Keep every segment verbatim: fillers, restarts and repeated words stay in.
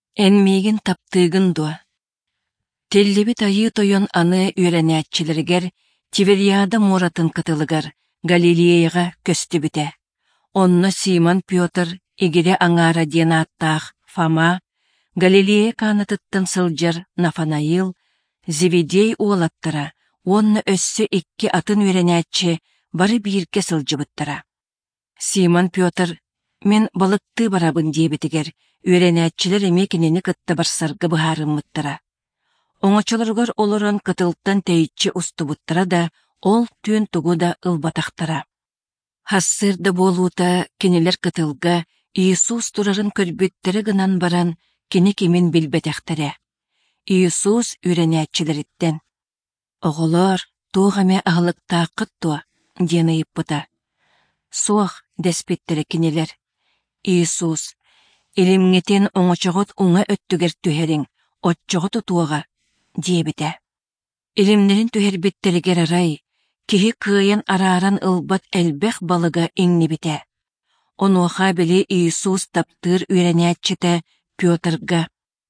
Эн мигин таптыгын дуа. Теллебит айы тойон аны үйренәтчилергер, Тиверияда муратын кытылыгар, Галилеяға көстүбіте. Онно Симон Петр, игере аңара ден аттақ Фома, Галилея канатыттан сылжар Нафанаил, Зеведей уолаттара, онно өссө икки атын үйренәтчі бары бирке сылжыбыттара. Симон Петр, мен балыкты барабын дебетігер, үйренәтчілер эме кенені кытта барсарғы бұхарыммыттара. Оңочолоргор олорон кытылттан тейитчи устубуттара да, ол түн тугу да ылбатахтара. Хассырда болута кенелер кытылга Иисус турарын көрбүттері гынан баран кені кемин билбетехтере. Иисус үйренәтчилериттен. Оғолор, туғаме ағылықта қыттуа, дені иппыта. Суақ деспеттері кенелер. Иисус, илимнетен оңочоғыт уңа өттүгер түхерин, отчоғыт туаға, дебіте. Илимнерин түхербеттерігер арай, кихи кыйын араран ылбат әлбәқ балыға иңнебіте. Онуаха біле Иисус таптыр үйренәтчіті Петрга.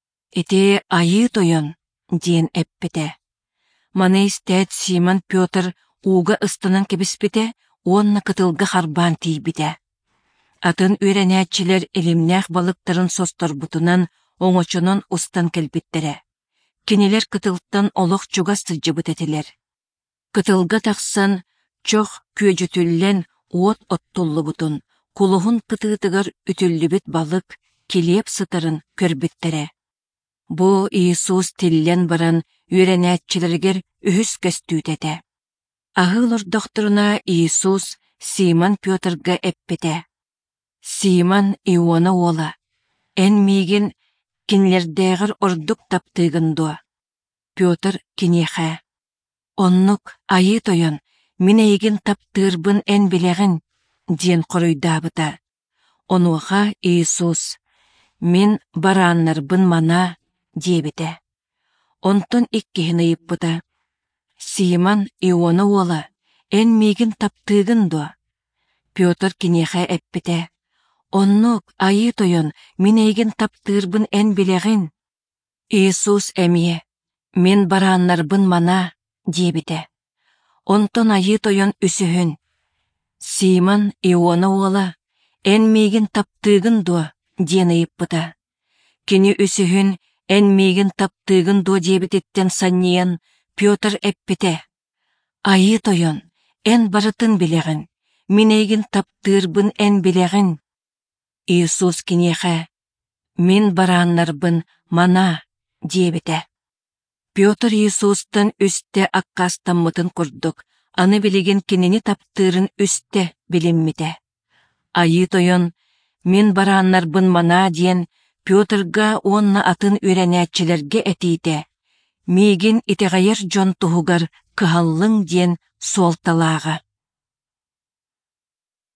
Эте айы тойын, ден әппіте. Маны істәт Симон Петр уға ыстынан кебіспіте, онна кытылга харбан тейбіте. Атын үйренәтчілер илимнәқ балықтарын состор бутунан оңочонон устан кәлбіттере. Кенелер кытылттан олық чуга сылжыбыт этилер. Кытылга тақсан чоқ күйөжүтүллен уот оттуллу бутун, кулуғын кытыытыгар үтүллүбіт балык келеп сытарын көрбіттере. Бу Иисус тиллен баран үйренәтчілергер үхіс көстүүтете. Ахылыр докторуна Иисус Симон Петрга эппете. Симон Иона ола. Эн мигин кинлердегір ордук таптыгын дуа. Петр кинеха. Оннук айы тойон, минейгин таптырбын эн билегін, ден қоройдабыта. Онуға Иисус, мен бараннарбын мана, дебіте. Онтон иккехіні иппыта. Симон Иона ола, эн мигин таптыгын дуа. Петр кинеха эппете. Оннук айы тойон, минейгин таптырбын эн билегін. Иисус әмие, мен бараннарбын мана, дебіте. Онтон айы тойон үсүхін. Симон Иона ола, эн мигин таптыгын дуа, дені иппыта. Кені үсүхін, эн мигин таптыгын дуа дебітеттен санниян, Петр эппете. Айы тойон, эн барытын билегін, минейгин таптырбын эн билегін. Иисус кинеха, мен бараннарбын мана, дебіте. Петр Иисустан үсте аккастаммытын курдук, аны билеген кенени таптырын үсте билинмите. Айы тойон, мен бараннарбын мана диен, Петрга онна атын үйренәтчілерге этиите. Мигин итеғайыр жон туһугар кыһаллың диен суолталааға.